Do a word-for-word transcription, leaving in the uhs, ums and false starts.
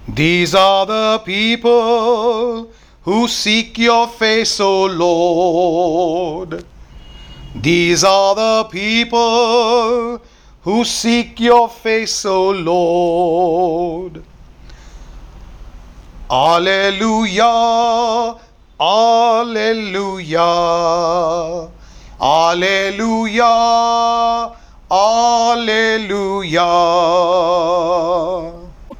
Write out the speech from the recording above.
These are the people who seek your face, O Lord. These are the people who seek your face, O Lord. Alleluia, Alleluia, Alleluia, Alleluia.